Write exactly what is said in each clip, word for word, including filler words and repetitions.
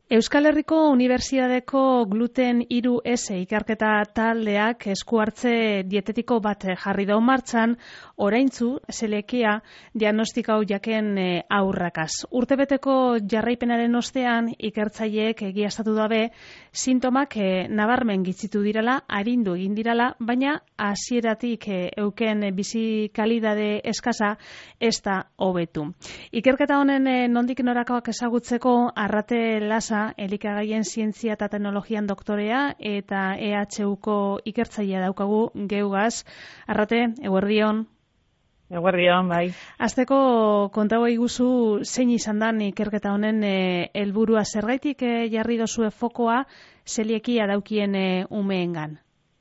Euskal Herriko Unibertsitateko gluten hiru ese ikerketa taldeak esku hartze dietetiko bat jarri dau martxan, oraintzu zelekia diagnostikau jaken aurrakaz. Urtebeteko jarraipenaren ostean ikertzaileek egiaztatu dabe sintomak nabarmen gitzitu dirala, arindu egin dirala, baina hasieratik euken bizi kalidade eskasa ez da hobetu. Ikerketa honen nondik norakoak ezagutzeko Arrate Lasa, elikagaien zientzia eta teknologian doktorea eta E H Uko ikertzailea daukagu geugaz. Arrate, eguerdion. Eguerdion, bai. Azteko kontau eguzu zein izan dan ikerketa honen helburua, zergaitik e, jarri dozue fokoa zeliekia daukien e, umeengan?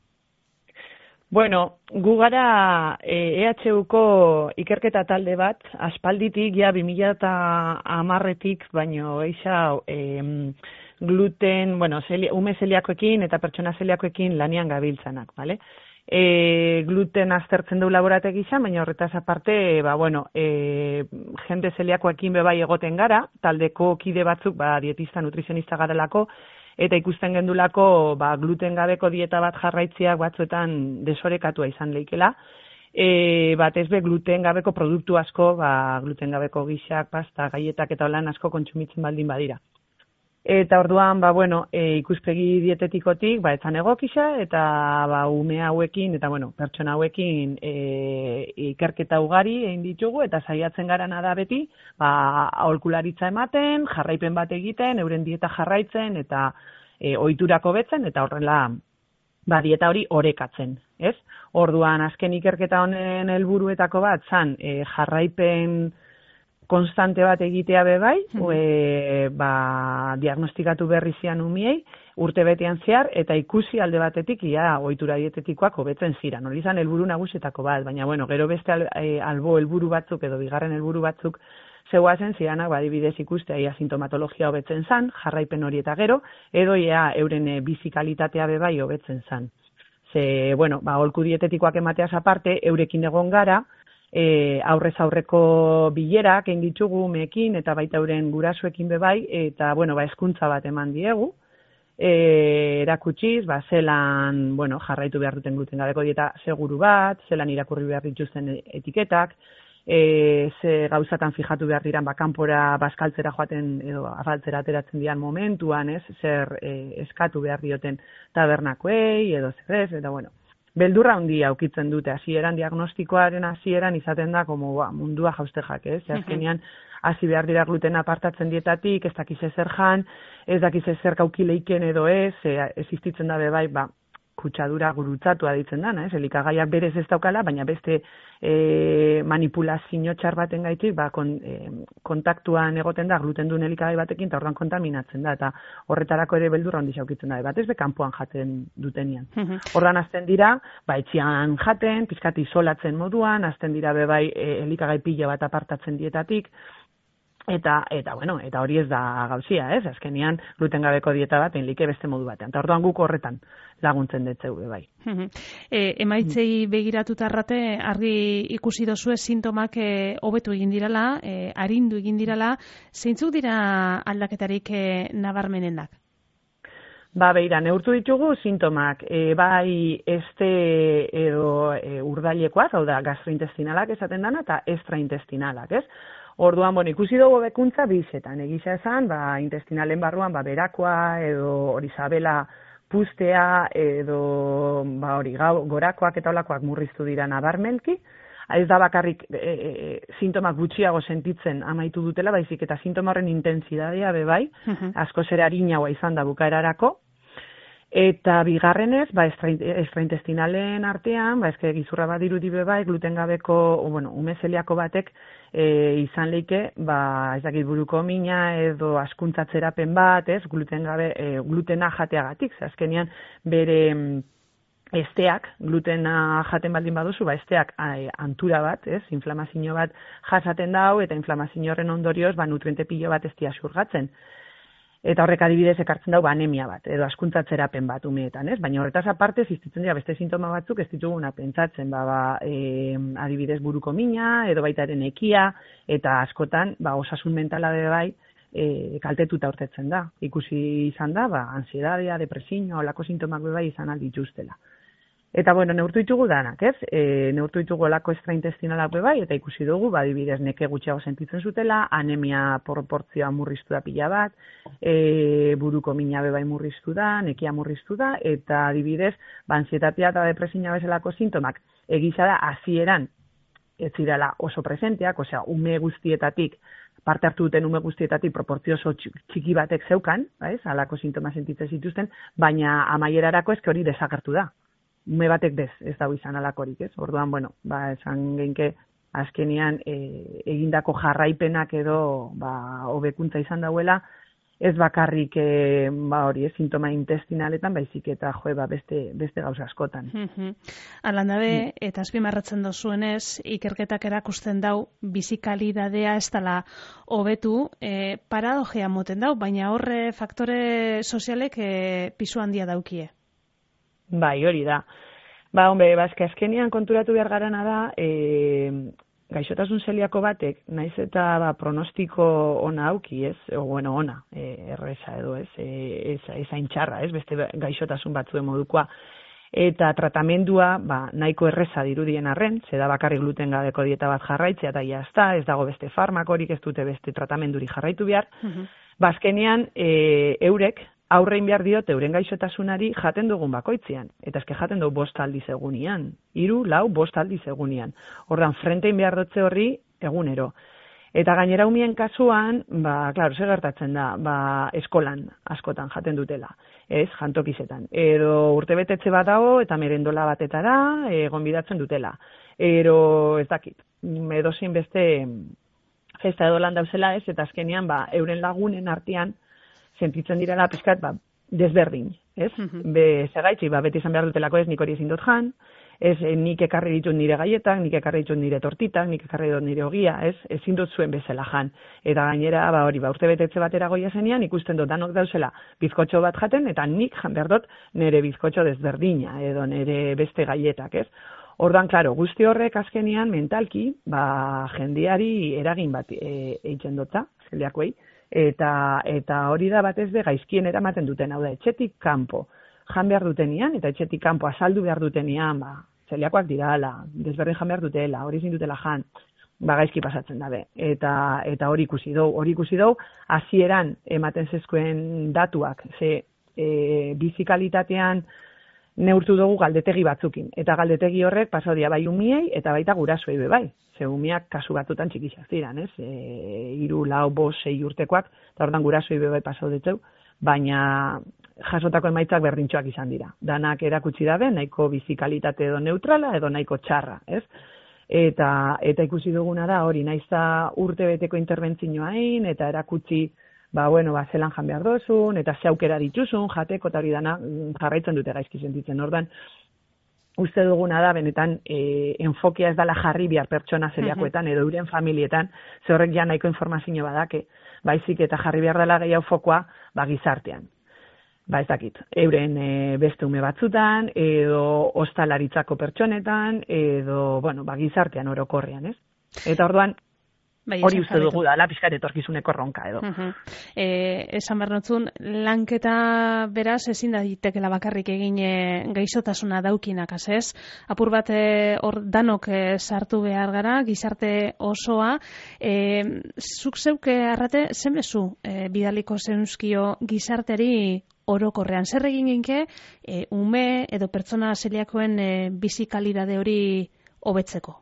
Bueno, gu gara E H Uko ikerketa talde bat, aspalditik, ja bi mila hamarretik, baino eixa e, gluten, bueno, zeli, ume zeliakoekin eta pertsona zeliakoekin lanian gabiltzanak, bale? E, gluten aztertzen du laborategi izan, baina horretaz aparte, ba, bueno, e, jende zeliakoekin bebai egoten gara, taldeko kide batzuk, ba, dietista, nutrizionista garelako, eta ikusten gendulako ba, gluten gabeko dieta bat jarraitziak batzuetan desorekatua izan leikela. E, batez be gluten gabeko produktu asko, ba, gluten gabeko gixak, pasta, gaietak eta holan asko kontsumitzen baldin badira. Eta orduan, ba, bueno, e, ikuspegi dietetikotik, ba, etzan egokisa, eta ba, ume hauekin, eta bueno, pertsona hauekin e, ikerketa ugari egin ditugu, eta saiatzen garana da beti, ba, aholkularitza ematen, jarraipen bat egiten, euren dieta jarraitzen, eta e, ohiturako betzen, eta horrela, ba, dieta hori orekatzen, ez? Orduan, azken ikerketa honen helburuetako bat, zan, e, jarraipen konstante bat egitea bebai, mm. e, ba, diagnostikatu berri zian umiei, urte betean zehar, eta ikusi alde batetik, ia, ohitura dietetikoak hobetzen ziran. Hori izan helburu nagusietako bat, baina, bueno, gero beste al, e, albo helburu batzuk, edo bigarren helburu batzuk, zeuazen ziranak, badibidez ikustea, ia, sintomatologia hobetzen zan, jarraipen hori eta gero, edo, ia, euren e, bizi kalitatea bebai hobetzen zan. Ze, bueno, ba, aholku dietetikoak emateaz aparte, eurekin egon gara, E, aurrez aurreko bilerak egin ditugu umeekin eta baita euren gurasoekin bebai, eta bueno, ba, hezkuntza bat eman diegu, e, erakutsiz, ba, zelan bueno, jarraitu behar duten gluten gabeko dieta seguru bat, zelan irakurri behar dituzten etiketak, e, ze gauzatan fijatu behar diran, ba, kanpora bazkaltzera joaten edo afaltzera ateratzen dian momentuan, ez, zer e, eskatu behar dioten tabernakoei edo zer ez, eta bueno, beldurra handia aukitzen dute, hasieran diagnostikoaren hasieran izaten da, como, ba, mundua jaustejak, ez? Uh-huh. Azkenean, hasi behar dira gluten apartatzen dietatik, ez dakiz ezer jan, ez dakiz ezer kaukileiken edo ez, existitzen da bebai, ba, kutsadura gurutzatua ditzen dana, ez? Elikagaiak berez ez daukala, baina beste e, manipulazio txar baten gaitik, ba, kon, e, kontaktuan egoten da gluten duen elikagai batekin, eta orduan kontaminatzen da, eta horretarako ere beldurra handi xaukitzen da, bat ez be kanpoan jaten dutenian. Uh-huh. Orduan azten dira, ba, etxian jaten, pizkat isolatzen moduan, azten dira bebai e, elikagai pila bat apartatzen dietatik, Eta, eta, bueno, eta hori ez da gauzia, ez? Azkenean, gluten gabeko dieta bat, enlike beste modu batean. Eta orduan guk horretan laguntzen detzeu, bai. e, emaitzei begiratuta Arrate, argi ikusi dozue sintomak hobetu e, egin dirala, e, arindu egin dirala, zeintzuk dira aldaketarik e, nabarmenenak? Ba, beira, neurtu ditugu sintomak, e, bai este edo e, urdailekoak, hau da, gastrointestinalak esaten dana, eta extraintestinalak, ez? Orduan, bueno, ikusi dugu bekuntza bizetan, egisa esan, ba, intestinalen barruan, ba, berakoa, edo hori sabela pustea, edo, ba, hori gorakoak eta olakoak murriztu dira nabarmenki, ez da bakarrik e, e, sintomak gutxiago sentitzen amaitu dutela, baizik eta sintoma horren intentsidadea bebai, uh-huh. asko zer arinagoa izan da bukaerarako, eta bigarrenez, ba, extraintestinalen artean, ba, eske gizurra badirudi bebai, gluten gabeko, o, bueno, ume zeliako batek, e, izan leike, ba, ez dakit buruko mina edo askuntzatzerapen bat, ez, gluten gabe, e, glutena jateagatik, ze azkenean bere esteak, glutena jaten baldin baduzu, ba, esteak a, antura bat, ez, inflamazio bat jasaten dau, eta inflamazio horren ondorioz, ba, nutriente pilo bat ez dia xurgatzen. Eta horrek adibidez ekartzen dau, ba, anemia bat, edo askuntzatzerapen bat umeetan, ez? Baina horretaz aparte, existitzen dira beste sintoma batzuk ez dituguna pentsatzen, ba, ba, e, adibidez buruko mina, edo baita ere nekia, eta askotan, ba, osasun mentala be bai, e, kaltetuta aurtetzen da. Ikusi izan da, ba, ansiedadea, depresioa, olako sintomak bai izan aldituztela. Eta, bueno, neurtu ditugu danak, ez? E, neurtu ditugu olako extraintestinalak bai, eta ikusi dugu, badibidez, neke gutxiago sentitzen zutela, anemia proportzioa murriztu da pila bat, e, buruko mina bai murriztu da, nekia murriztu da, eta adibidez, ansietatea eta depresioa bezalako sintomak, egisa da, hasieran ez zirela oso presenteak, osea, ume guztietatik, parte hartu duten ume guztietatik proportzio oso txiki batek zeukan, ez? Halako sintoma sentitzen zituzten, baina amaierarako eske hori desagertu da. Ume batek bez, ez dago izan alakorik, ez? Orduan, bueno, ba, esan geinke azkenean e, egindako jarraipenak edo ba, hobekuntza izan dauela, ez bakarrik e, ba, hori, ez, sintoma intestinaletan, baizik eta jo, ba, beste, beste gauza askotan. Mm-hmm. Alandabe, eta azpimarratzen dozuenez, ikerketak erakusten dau, bizikalidadea ez dela hobetu, e, paradogia moten dau, baina horre faktore sozialek e, pisu handia daukie. Bai, hori da. Ba, hombre, bazke azkenean konturatu behar garana da, e, gaixotasun zeliako batek, naiz eta ba, pronostiko ona auki, ez? O, bueno, ona, e, erreza edo, ez? E, ez, ez aintxarra, ez? Beste gaixotasun batzuen modukoa. Eta tratamendua, ba, nahiko erreza dirudien arren, zeda bakarrik gluten gabeko dieta bat jarraitzea, eta jazta, ez dago beste farmakorik, ez dute beste tratamenduri jarraitu behar. Uh-huh. Bazkenean, e, eurek, aurrein behar diote euren gaixotasunari jaten dugun bakoitzean. Eta eske jaten dugu bost aldiz egunian. Hiru, lau, bost aldiz egunian. Ordan frentein behar dotze horri egunero. Eta gainera umien kasuan, ba, klaro, zer gertatzen da, ba, eskolan askotan jaten dutela, ez, jantokizetan. Edo urtebetetze bat dago eta merendola batetara egon bidatzen dutela. Ero, ez dakit, edozein beste festa edo lan dauzela, ez, eta azkenean, ba, euren lagunen artean, sentitzen direla pizkat, ba, desberdin, ez? Mm-hmm. Be, segaitzi, ba, beti izan behar dutelako ez, nik hori ezin dut jan, ez, nik ekarri ditut nire gaietak, nik ekarri ditut nire tortitak, nik ekarri ditut nire ogia, ez? Ezin dut zuen bezala jan. Eta gainera, ba, hori, ba, urte betetze batera goia zenean, ikusten dut danok dauzela bizkotxo bat jaten, eta nik jan behar dut nire bizkotxo desberdina, edo nire beste gaietak, ez? Ordan, klaro, guzti horrek azkenean mentalki, ba, jendeari eragin bat e, eitzen dutza, zeliakoei, Eta, eta hori da batez be gaizkien eramaten duten, hau da, etxetik kanpo jan behar dutenian, eta etxetik kanpo azaldu behar dutenian, ba, zeliakoak dirala, desberdin jan behar dutela, hori ezin dutela jan, ba, gaizki pasatzen dabe. Eta, eta hori ikusi dou, hori ikusi dou, hasieran ematen zezkoen datuak, ze e, bizikalitatean neurtu dugu galdetegi batzukin, eta galdetegi horrek pasau dia bai umiei, eta baita gurasoei be bai. Ze umiak kasu batutan txikixak ziren, ez? E, iru, lau, bost, sei urtekoak, eta ordan gurasoei be bai pasau ditzeu, baina jasotako emaitzak berdintxoak izan dira. Danak erakutsi dabe, nahiko bizikalitate edo neutrala, edo nahiko txarra, ez? Eta, eta ikusi duguna da, hori, naizta urte beteko interbentzioain, eta erakutsi, ba, bueno, ba, zelan jan behar dozun, eta ze aukera dituzun, jateko, eta hori dana jarraitzen dute gaizki sentitzen. Ordan, uste duguna da, benetan, e, enfokia ez dala jarri bihar pertsona zeliakoetan, edo euren familietan, ze horrek ja nahiko informazio badake, baizik eta jarri behar dela gehiago fokoa, ba, gizartean. Ba, ez dakit, euren e, beste ume batzutan, edo ostalaritzako pertsonetan, edo, bueno, ba, gizartean orokorrean, ez? Eta orduan, Bai, hori uste dugu da, lapizkat etorkizuneko ronka edo. Uh-huh. E, esan behar notzun, lanketa beraz ezin da ditekela bakarrik egin e, gaixotasuna daukinak, ez? Apur bat hor e, danok e, sartu behar gara, gizarte osoa. E, zuk zeuke arrate, zemezu e, bidaliko zeunzkio gizarteri orokorrean? Zer egin ginke, e, ume edo pertsona zeliakoen e, bizikalidade hori hobetzeko?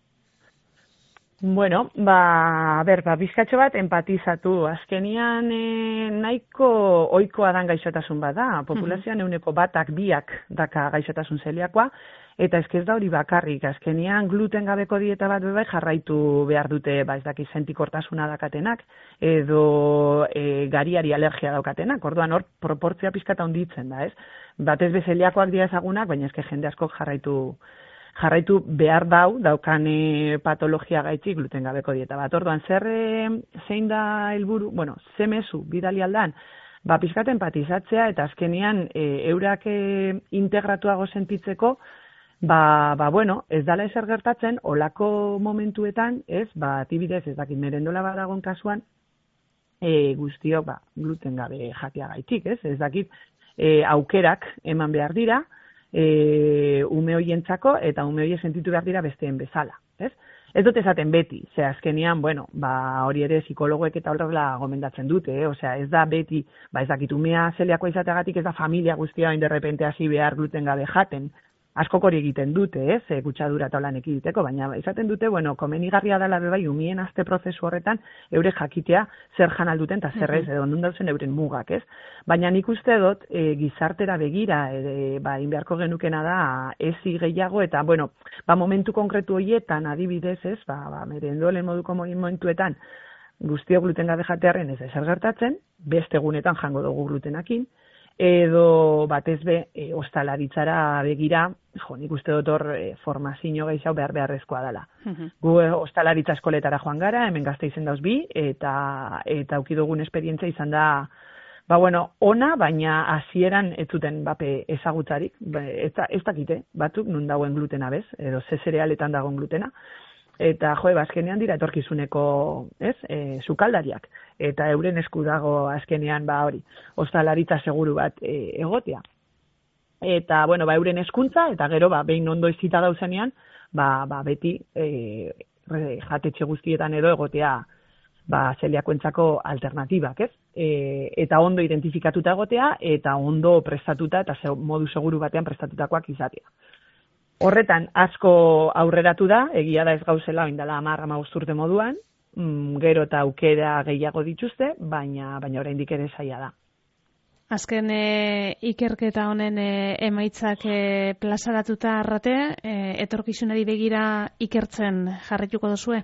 Bueno, ba, ber, ba, bizkatxo bat empatizatu. Azkenian e, nahiko ohikoa dan gaixotasun bada. Populazioan mm-hmm. euneko batak biak daka gaixotasun zeliakoa, eta ez da hori bakarrik. Azkenian gluten gabeko dieta bat bebai jarraitu behar dute, ba, ez dakiz sentikortasuna dakatenak, edo e, gariari alergia daukatenak. Orduan hor proportzia pizkata honditzen da, ez? Batez be zeliakoak dira ezagunak, baina eske jende askok jarraitu jarraitu behar dau, daukane patologia gaitxik gluten gabeko dieta bat. Orduan, zer zein da helburu, bueno, ze mezu bidali aldan, ba, pizkat empatizatzea, eta azkenian e, eurak e, integratuago sentitzeko, ba, ba, bueno, ez dala ezer gertatzen, olako momentuetan, ez, ba, tibidez, ez dakit merendola badagon kasuan, e, guztiok ba, gluten gabe jateagaitik, ez? Ez dakit, e, aukerak eman behar dira, e, ume hoientzako eta ume hoiek sentitu behar dira besteen bezala, ez? Ez dut esaten beti, ze azkenean, bueno, ba, hori ere psikologoek eta horrela gomendatzen dute, eh? Osea, ez da beti, ba, ez dakit umea zeliakoa izateagatik, ez da familia guztia de repente hasi behar gluten gabe jaten. Askok hori egiten dute, ez, e, kutsadura eta holan ekiditeko, baina izaten dute, bueno, komenigarria dela bebai, umien azte prozesu horretan, eure jakitea zer jan alduten eta zer ez, edo ondun dauzen euren mugak, ez? Baina nik uste dut, e, gizartera begira, e, ba, inbeharko genukena da, ezi gehiago, eta, bueno, ba, momentu konkretu horietan, adibidez, ez, ba, ba merendolen moduko momentuetan, guztiok gluten gabe jatearren ez ezer gertatzen, beste egunetan jango dugu glutenakin, edo batez be, e, ostalaritzara begira, jo, nik uste dut hor e, formazio gehiago behar beharrezkoa dela. Uh-huh. Gu e, ostalaritza eskoletara joan gara, hemen Gazte izen dauz bi, eta eta auki dugun esperientzia izan da, ba bueno, ona, baina hasieran ez zuten bape ezagutzarik, ez, ez dakite, batzuk nun dagoen glutena bez, edo ze zerealetan dagoen glutena, eta jo, azkenean dira etorkizuneko, ez, e, sukaldariak, eta euren esku dago azkenean ba hori, ostalaritza seguru bat e, egotea. Eta, bueno, ba, euren eskuntza, eta gero, ba, behin ondo izita dauzenean, ba, ba, beti e, jatetxe guztietan edo egotea ba, zeliakoentzako alternatibak, ez? E, eta ondo identifikatuta egotea, eta ondo prestatuta, eta ze, modu seguru batean prestatutakoak izatea. Horretan, asko aurreratu da, egia da ez gauzela, oindala hamar hamabost urte moduan, mm, gero eta aukera gehiago dituzte, baina baina oraindik ere zaila da. Azken e, ikerketa honen e, emaitzak e, plazaratuta arrate, e, etorkizunari begira ikertzen jarraituko duzue?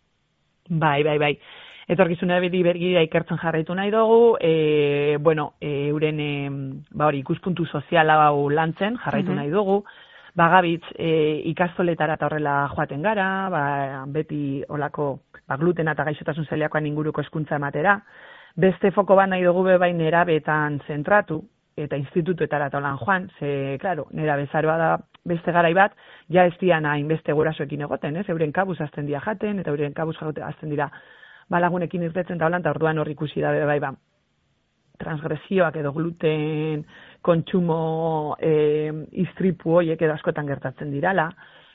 Bai, bai, bai. Etorkizunari begira ikertzen jarraitu nahi dugu, e, bueno, e, euren e, ba hori, ikuspuntu soziala hau lantzen jarraitu uh-huh. nahi dugu, Bagabitz, e, ikastoletara eta horrela joaten gara, ba, beti olako ba, glutena eta gaixotasun zeliakoan inguruko hezkuntza ematera. Beste foko bat nahi dugu bebai nerabetan zentratu, eta institutuetara eta holan joan, ze, klaro, nerabezaroa da beste garai bat, ja ez dian hainbeste gurasoekin egoten, ez? Euren kabuz azten dira jaten, eta euren kabuz azten dira balagunekin irtetzen eta holan, eta orduan hor ikusi da bebai ba, transgresioak edo gluten kontsumo e, istripu horiek edo askotan gertatzen dirala.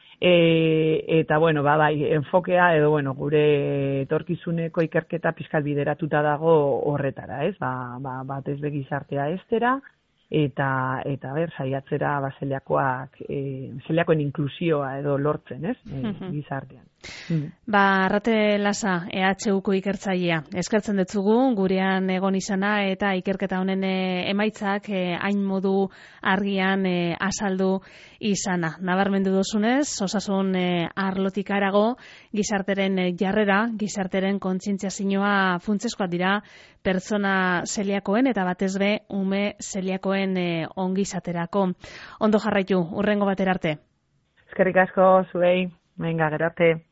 E, eta, bueno, ba, bai, enfokea edo, bueno, gure etorkizuneko ikerketa pizkat bideratuta dago horretara, ez? Ba, ba, batez begizartea estera, eta, eta ber, saiatzera ba, zeliakoak, e, zeliakoen inklusioa edo lortzen, ez? E, uh-huh. Gizartean. Mm. Ba, Arrate Lasa, E H Uko ikertzailea. Eskertzen dutzugu, gurean egon izana eta ikerketa honen emaitzak e, hain modu argian e, azaldu izana. Nabarmendu duzunez, osasun e, arlotik arago, gizarteren jarrera, gizarteren kontzientziazioa funtsezkoak dira pertsona zeliakoen eta batez be ume zeliakoen e, ongizaterako. Ondo jarraitu, hurrengo batera arte. Eskerrik asko zuei, venga, gero arte.